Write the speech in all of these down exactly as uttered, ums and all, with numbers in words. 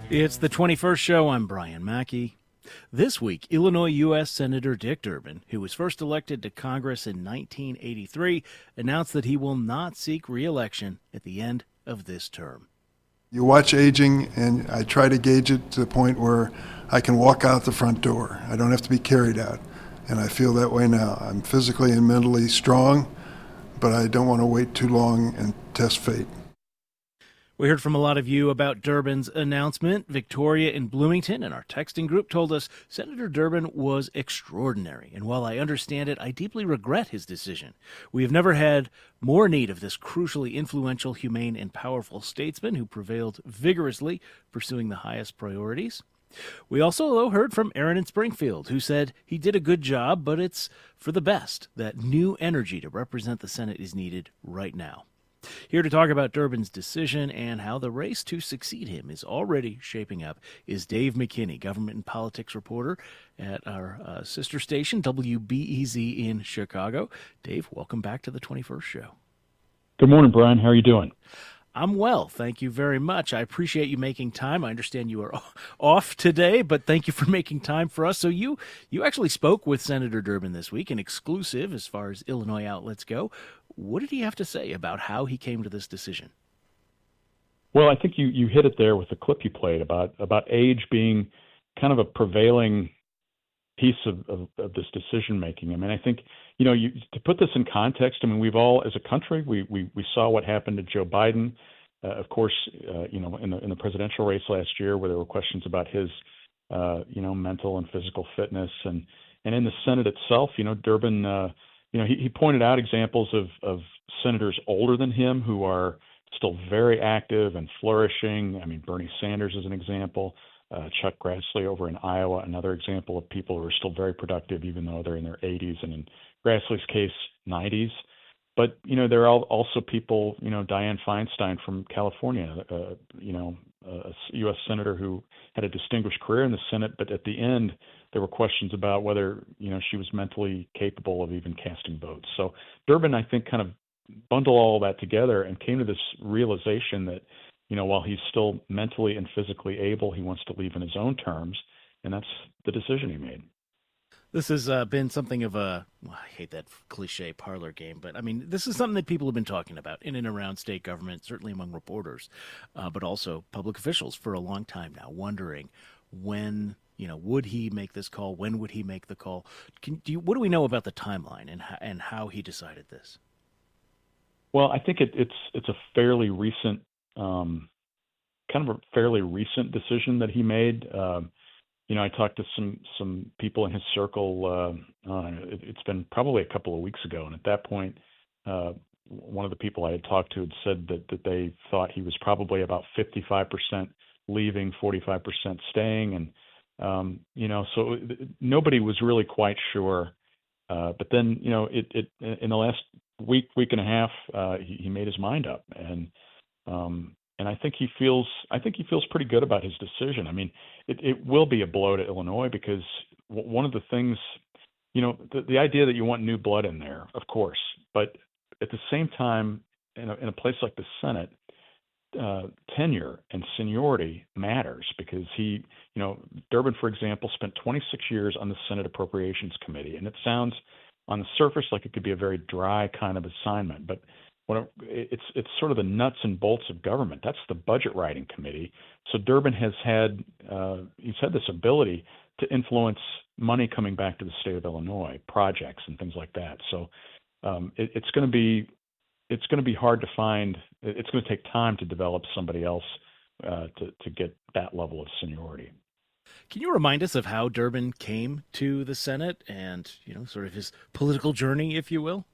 It's the twenty-first show. I'm Brian Mackey. This week, Illinois U S Senator Dick Durbin, who was first elected to Congress in nineteen eighty-three, announced that he will not seek re-election at the end of this term. You watch aging, and I try to gauge it to the point where I can walk out the front door. I don't have to be carried out, and I feel that way now. I'm physically and mentally strong, but I don't want to wait too long and test fate. We heard from a lot of you about Durbin's announcement. Victoria in Bloomington in our texting group told us Senator Durbin was extraordinary, and while I understand it, I deeply regret his decision. We have never had more need of this crucially influential, humane, and powerful statesman who prevailed vigorously, pursuing the highest priorities. We also though, heard from Aaron in Springfield, who said he did a good job, but it's for the best that new energy to represent the Senate is needed right now. Here to talk about Durbin's decision and how the race to succeed him is already shaping up is Dave McKinney, government and politics reporter at our uh, sister station, W B E Z in Chicago. Dave, welcome back to the twenty-first show. Good morning, Brian. How are you doing? I'm well. Thank you very much. I appreciate you making time. I understand you are off today, but thank you for making time for us. So you you actually spoke with Senator Durbin this week, an exclusive as far as Illinois outlets go. What did he have to say about how he came to this decision? Well, I think you, you hit it there with the clip you played about, about age being kind of a prevailing piece of, of, of this decision-making. I mean, I think, you know, you, to put this in context, I mean, we've all, as a country, we we, we saw what happened to Joe Biden, uh, of course, uh, you know, in the, in the presidential race last year where there were questions about his, uh, you know, mental and physical fitness. And, and in the Senate itself, you know, Durbin, uh, you know, he, he pointed out examples of, of senators older than him who are still very active and flourishing. I mean, Bernie Sanders is an example. Uh, Chuck Grassley over in Iowa, another example of people who are still very productive, even though they're in their eighties, and in Grassley's case, nineties. But, you know, there are also people, you know, Dianne Feinstein from California, uh, you know, a U S senator who had a distinguished career in the Senate, but at the end, there were questions about whether, you know, she was mentally capable of even casting votes. So Durbin, I think, kind of bundled all that together and came to this realization that, you know, while he's still mentally and physically able, he wants to leave in his own terms, and that's the decision he made. This has uh, been something of a, well, I hate that cliche parlor game, but I mean, this is something that people have been talking about in and around state government, certainly among reporters, uh, but also public officials for a long time now, wondering when, you know, would he make this call? When would he make the call? Can, do you, what do we know about the timeline and how, and how he decided this? Well, I think it, it's it's a fairly recent, um, kind of a fairly recent decision that he made. Um, You know, I talked to some some people in his circle. Uh, uh, it, it's been probably a couple of weeks ago, and at that point, uh, one of the people I had talked to had said that that they thought he was probably about fifty-five percent leaving, forty-five percent staying, and um, you know, so nobody was really quite sure. Uh, but then, you know, it, it in the last week, week and a half, uh, he, he made his mind up, and um, And I think he feels I think he feels pretty good about his decision. I mean, it, it will be a blow to Illinois because w- one of the things, you know, the, the idea that you want new blood in there, of course, but at the same time, in a, in a place like the Senate, uh, tenure and seniority matters because he, you know, Durbin, for example, spent twenty-six years on the Senate Appropriations Committee, and it sounds on the surface like it could be a very dry kind of assignment, but When it, it's it's sort of the nuts and bolts of government. That's the budget writing committee. So Durbin has had uh, he's had this ability to influence money coming back to the state of Illinois, projects and things like that. So um, it, it's going to be it's going to be hard to find. It's going to take time to develop somebody else uh, to to get that level of seniority. Can you remind us of how Durbin came to the Senate and, you know, sort of his political journey, if you will?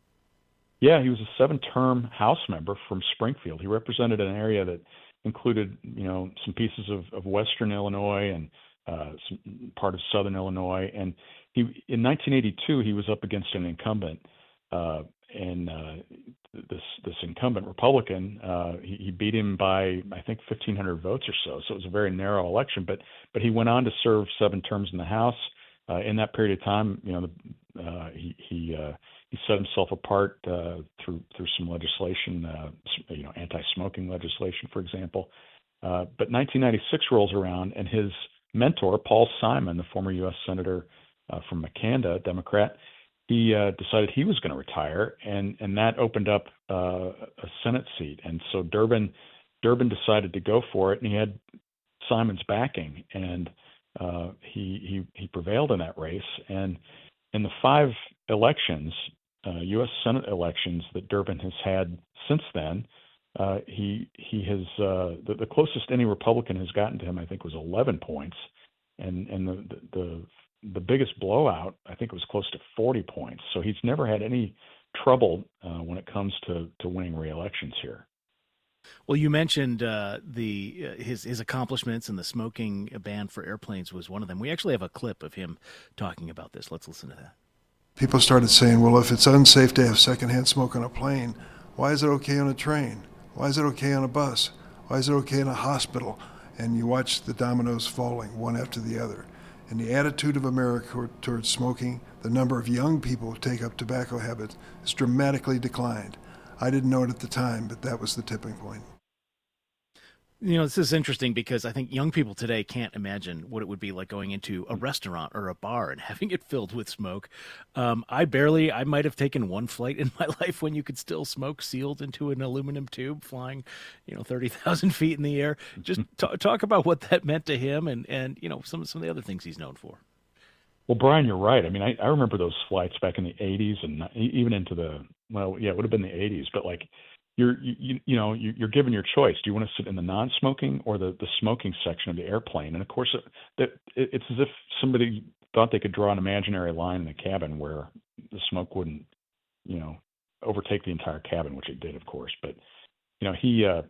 Yeah, he was a seven-term House member from Springfield. He represented an area that included, you know, some pieces of, of Western Illinois and uh, some part of Southern Illinois. And he, in nineteen eighty-two, he was up against an incumbent, uh, and uh, this this incumbent Republican, uh, he, he beat him by I think fifteen hundred votes or so. So it was a very narrow election. But but he went on to serve seven terms in the House. Uh, in that period of time, you know, the, uh, he he uh, he set himself apart uh, through through some legislation, uh, you know, anti-smoking legislation, for example. Uh, but nineteen ninety-six rolls around, and his mentor, Paul Simon, the former U S Senator uh, from Makanda, Democrat, he uh, decided he was going to retire, and, and that opened up uh, a Senate seat. And so Durbin Durbin decided to go for it, and he had Simon's backing, and uh, he, he he prevailed in that race. And in the five elections, uh, U S Senate elections that Durbin has had since then, uh, he he has uh, the, the closest any Republican has gotten to him, I think, was eleven points, and and the the the biggest blowout, I think, was close to forty points. So he's never had any trouble uh, when it comes to to winning re-elections here. Well, you mentioned uh, the uh, his his accomplishments, and the smoking ban for airplanes was one of them. We actually have a clip of him talking about this. Let's listen to that. People started saying, well, if it's unsafe to have secondhand smoke on a plane, why is it okay on a train? Why is it okay on a bus? Why is it okay in a hospital? And you watch the dominoes falling one after the other. And the attitude of America towards smoking, the number of young people who take up tobacco habits, has dramatically declined. I didn't know it at the time, but that was the tipping point. You know, this is interesting because I think young people today can't imagine what it would be like going into a restaurant or a bar and having it filled with smoke. Um, I barely, I might have taken one flight in my life when you could still smoke sealed into an aluminum tube flying, you know, thirty thousand feet in the air. Just t- talk about what that meant to him and, and, you know, some, some of the other things he's known for. Well, Brian, you're right. I mean, I, I remember those flights back in the eighties and even into the, well, yeah, it would have been the eighties, but like, You're you, you know you're given your choice. Do you want to sit in the non-smoking or the, the smoking section of the airplane? And of course, it, it, it's as if somebody thought they could draw an imaginary line in the cabin where the smoke wouldn't, you know, overtake the entire cabin, which it did, of course. But you know, he uh,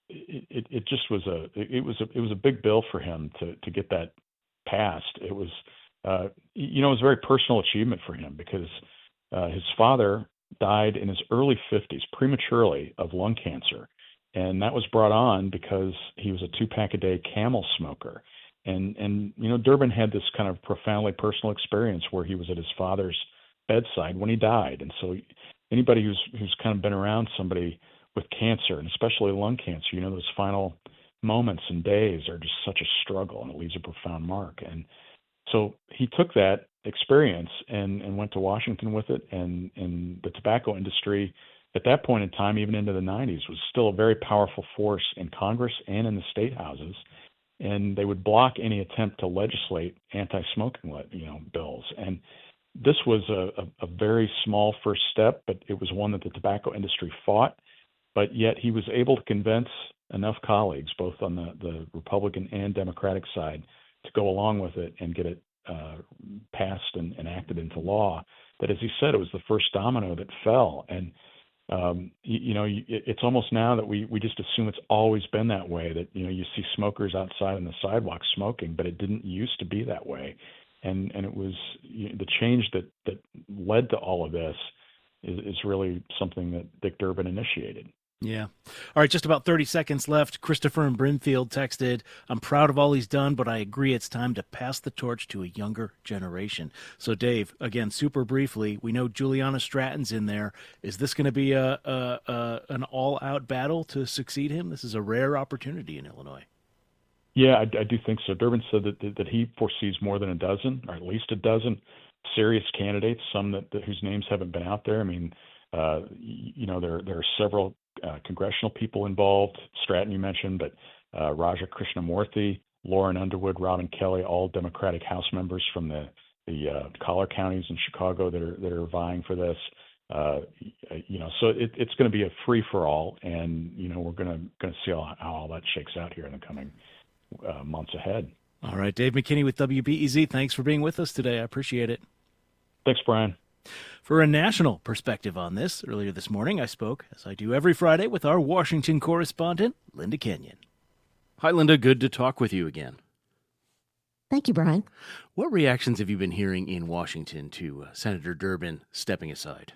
it it just was a it was a it was a big bill for him to to get that passed. It was uh, you know it was a very personal achievement for him because uh, his father died in his early fifties prematurely of lung cancer, and that was brought on because he was a two-pack a day Camel smoker. And and you know Durbin had this kind of profoundly personal experience where he was at his father's bedside when he died. And so anybody who's who's kind of been around somebody with cancer, and especially lung cancer, you know those final moments and days are just such a struggle, and it leaves a profound mark. And so he took that experience and, and went to Washington with it. And, and the tobacco industry at that point in time, even into the nineties, was still a very powerful force in Congress and in the state houses. And they would block any attempt to legislate anti-smoking, you know, bills. And this was a, a, a very small first step, but it was one that the tobacco industry fought. But yet he was able to convince enough colleagues, both on the, the Republican and Democratic side, to go along with it and get it uh, passed and enacted into law, that, as he said, it was the first domino that fell. And, um, you, you know, it's almost now that we, we just assume it's always been that way, that, you know, you see smokers outside on the sidewalk smoking, but it didn't used to be that way. And and it was you know, the change that, that led to all of this is, is really something that Dick Durbin initiated. Yeah. All right, just about thirty seconds left. Christopher in Brimfield texted, I'm proud of all he's done, but I agree it's time to pass the torch to a younger generation. So, Dave, again, super briefly, we know Juliana Stratton's in there. Is this going to be a, a, a an all-out battle to succeed him? This is a rare opportunity in Illinois. Yeah, I, I do think so. Durbin said that, that that he foresees more than a dozen, or at least a dozen, serious candidates, some that, that whose names haven't been out there. I mean, uh, you know, there there are several Uh, congressional people involved. Stratton, you mentioned, but uh, Raja Krishnamurthy, Lauren Underwood, Robin Kelly, all Democratic House members from the the uh, collar counties in Chicago that are that are vying for this. Uh, you know, so it, it's going to be a free for all, and you know we're going to going to see how, how all that shakes out here in the coming uh, months ahead. All right, Dave McKinney with W B E Z. Thanks for being with us today. I appreciate it. Thanks, Brian. For a national perspective on this, earlier this morning I spoke, as I do every Friday, with our Washington correspondent, Linda Kenyon. Hi, Linda. Good to talk with you again. Thank you, Brian. What reactions have you been hearing in Washington to uh, Senator Durbin stepping aside?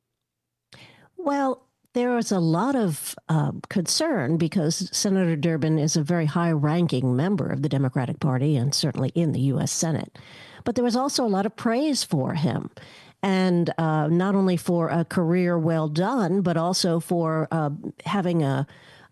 Well, there is a lot of uh, concern because Senator Durbin is a very high-ranking member of the Democratic Party and certainly in the U S Senate. But there was also a lot of praise for him. And uh, not only for a career well done, but also for uh, having a,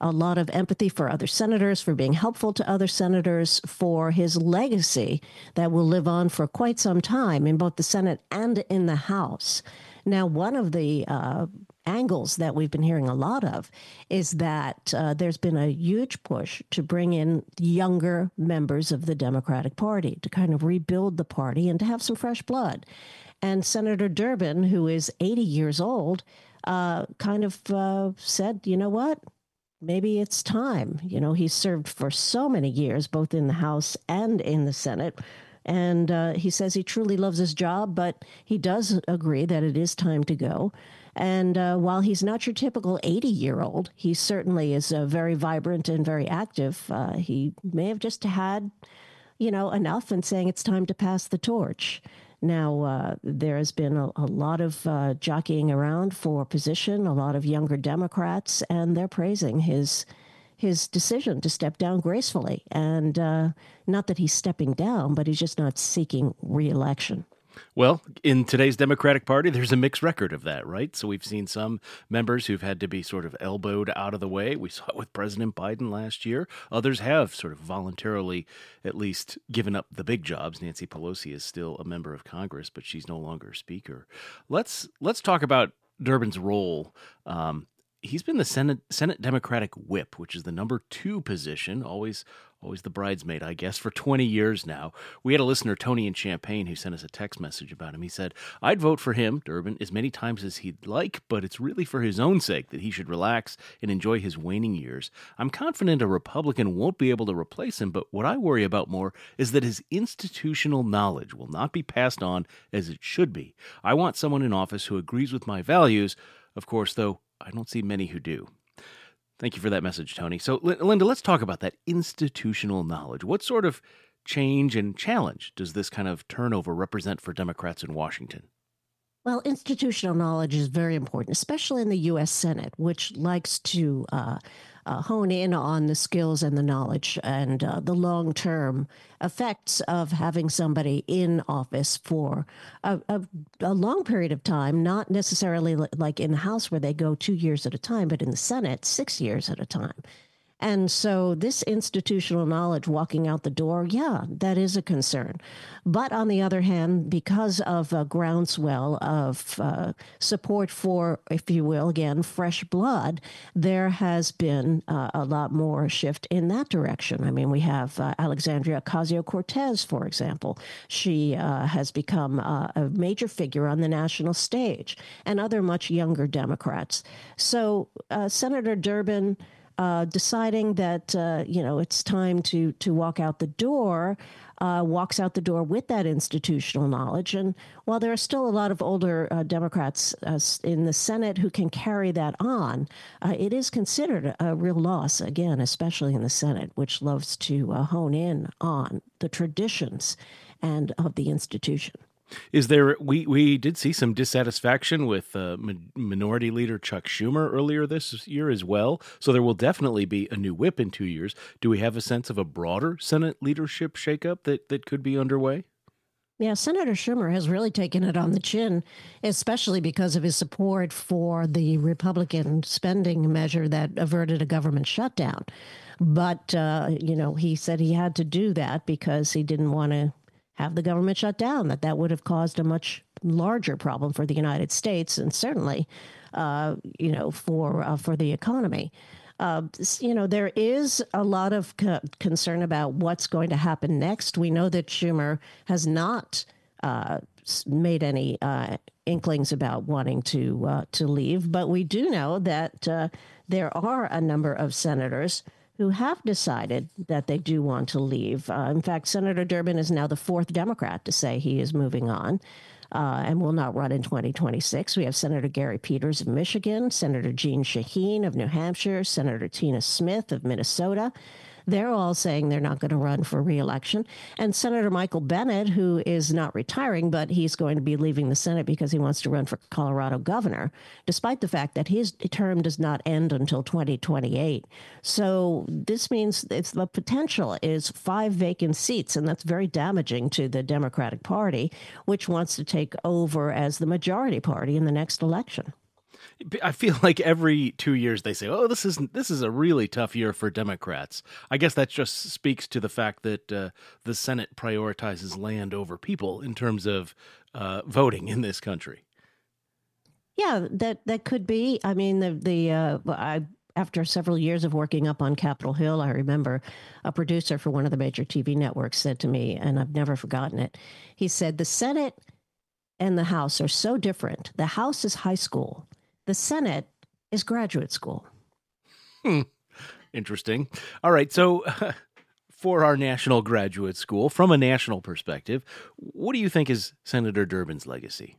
a lot of empathy for other senators, for being helpful to other senators, for his legacy that will live on for quite some time in both the Senate and in the House. Now, one of the uh, angles that we've been hearing a lot of is that uh, there's been a huge push to bring in younger members of the Democratic Party to kind of rebuild the party and to have some fresh blood. And Senator Durbin, who is eighty years old, uh, kind of uh, said, you know what? Maybe it's time. You know, he's served for so many years, both in the House and in the Senate. And uh, he says he truly loves his job, but he does agree that it is time to go. And uh, while he's not your typical eighty-year-old, he certainly is uh, very vibrant and very active. Uh, he may have just had, you know, enough and saying it's time to pass the torch. Now, uh, there has been a, a lot of uh, jockeying around for position, a lot of younger Democrats, and they're praising his his decision to step down gracefully. And uh, not that he's stepping down, but he's just not seeking re-election. Well, in today's Democratic Party, there's a mixed record of that, right? So we've seen some members who've had to be sort of elbowed out of the way. We saw it with President Biden last year. Others have sort of voluntarily at least given up the big jobs. Nancy Pelosi is still a member of Congress, but she's no longer Speaker. Let's let's talk about Durbin's role. Um, he's been the Senate Senate Democratic Whip, which is the number two position, always always the bridesmaid, I guess, for twenty years now. We had a listener, Tony in Champaign, who sent us a text message about him. He said, I'd vote for him, Durbin, as many times as he'd like, but it's really for his own sake that he should relax and enjoy his waning years. I'm confident a Republican won't be able to replace him, but what I worry about more is that his institutional knowledge will not be passed on as it should be. I want someone in office who agrees with my values. Of course, though, I don't see many who do. Thank you for that message, Tony. So, Linda, let's talk about that institutional knowledge. What sort of change and challenge does this kind of turnover represent for Democrats in Washington? Well, institutional knowledge is very important, especially in the U S Senate, which likes to uh, uh, hone in on the skills and the knowledge and uh, the long-term effects of having somebody in office for a, a, a long period of time, not necessarily like in the House where they go two years at a time, but in the Senate, six years at a time. And so this institutional knowledge walking out the door, yeah, that is a concern. But on the other hand, because of a groundswell of uh, support for, if you will, again, fresh blood, there has been uh, a lot more shift in that direction. I mean, we have uh, Alexandria Ocasio-Cortez, for example. She uh, has become uh, a major figure on the national stage, and other much younger Democrats. So uh, Senator Durbin, Uh, deciding that, uh, you know, it's time to to walk out the door, uh, walks out the door with that institutional knowledge. And while there are still a lot of older uh, Democrats uh, in the Senate who can carry that on, uh, it is considered a, a real loss, again, especially in the Senate, which loves to uh, hone in on the traditions and of the institution. Is there, we, we did see some dissatisfaction with uh, Minority Leader Chuck Schumer earlier this year as well. So there will definitely be a new whip in two years. Do we have a sense of a broader Senate leadership shakeup that, that could be underway? Yeah, Senator Schumer has really taken it on the chin, especially because of his support for the Republican spending measure that averted a government shutdown. But, uh, you know, he said he had to do that because he didn't want to have the government shut down, that that would have caused a much larger problem for the United States and certainly, uh, you know, for uh, for the economy. Uh, you know, there is a lot of co- concern about what's going to happen next. We know that Schumer has not uh, made any uh, inklings about wanting to uh, to leave, but we do know that uh, there are a number of senators who have decided that they do want to leave. Uh, in fact, Senator Durbin is now the fourth Democrat to say he is moving on uh, and will not run in twenty twenty-six. We have Senator Gary Peters of Michigan, Senator Jeanne Shaheen of New Hampshire, Senator Tina Smith of Minnesota. They're all saying they're not going to run for re-election. And Senator Michael Bennet, who is not retiring, but he's going to be leaving the Senate because he wants to run for Colorado governor, despite the fact that his term does not end until twenty twenty-eight. So this means it's the potential is five vacant seats, and that's very damaging to the Democratic Party, which wants to take over as the majority party in the next election. I feel like every two years they say, "Oh, this is this is a really tough year for Democrats." I guess that just speaks to the fact that uh, the Senate prioritizes land over people in terms of uh, voting in this country. Yeah, that that could be. I mean, the the uh, I. After several years of working up on Capitol Hill, I remember a producer for one of the major T V networks said to me, and I've never forgotten it. He said, the Senate and the House are so different. The House is high school. The Senate is graduate school. Hmm. Interesting. All right. So uh, for our national graduate school, from a national perspective, what do you think is Senator Durbin's legacy?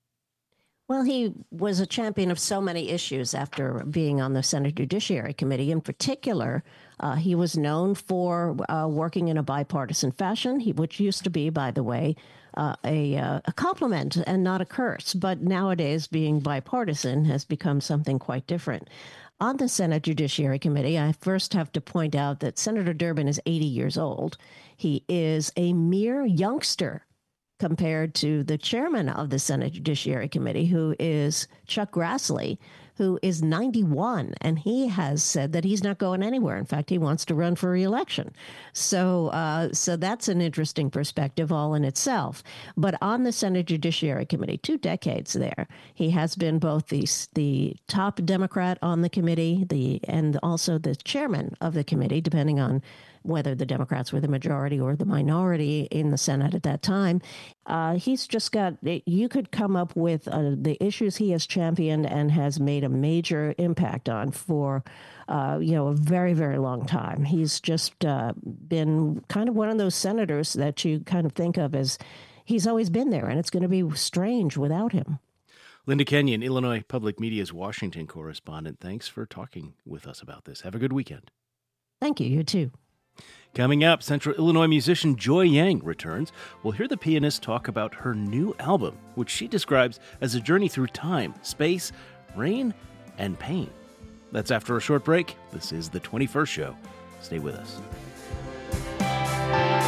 Well, he was a champion of so many issues after being on the Senate Judiciary Committee. In particular, uh, he was known for uh, working in a bipartisan fashion, he, which used to be, by the way, uh, a, uh, a compliment and not a curse. But nowadays, being bipartisan has become something quite different. On the Senate Judiciary Committee, I first have to point out that Senator Durbin is eighty years old. He is a mere youngster compared to the chairman of the Senate Judiciary Committee, who is Chuck Grassley, who is ninety-one, and he has said that he's not going anywhere. In fact, he wants to run for re-election. So, uh, so that's an interesting perspective all in itself. But on the Senate Judiciary Committee, two decades there, he has been both the the top Democrat on the committee, the and also the chairman of the committee, depending on whether the Democrats were the majority or the minority in the Senate at that time. Uh, he's just got, you could come up with uh, the issues he has championed and has made a major impact on for, uh, you know, a very, very long time. He's just uh, been kind of one of those senators that you kind of think of as he's always been there, and it's going to be strange without him. Linda Kenyon, Illinois Public Media's Washington correspondent, thanks for talking with us about this. Have a good weekend. Thank you. You too. Coming up, Central Illinois musician Joy Yang returns. We'll hear the pianist talk about her new album, which she describes as a journey through time, space, rain, and pain. That's after a short break. This is the twenty-first Show. Stay with us.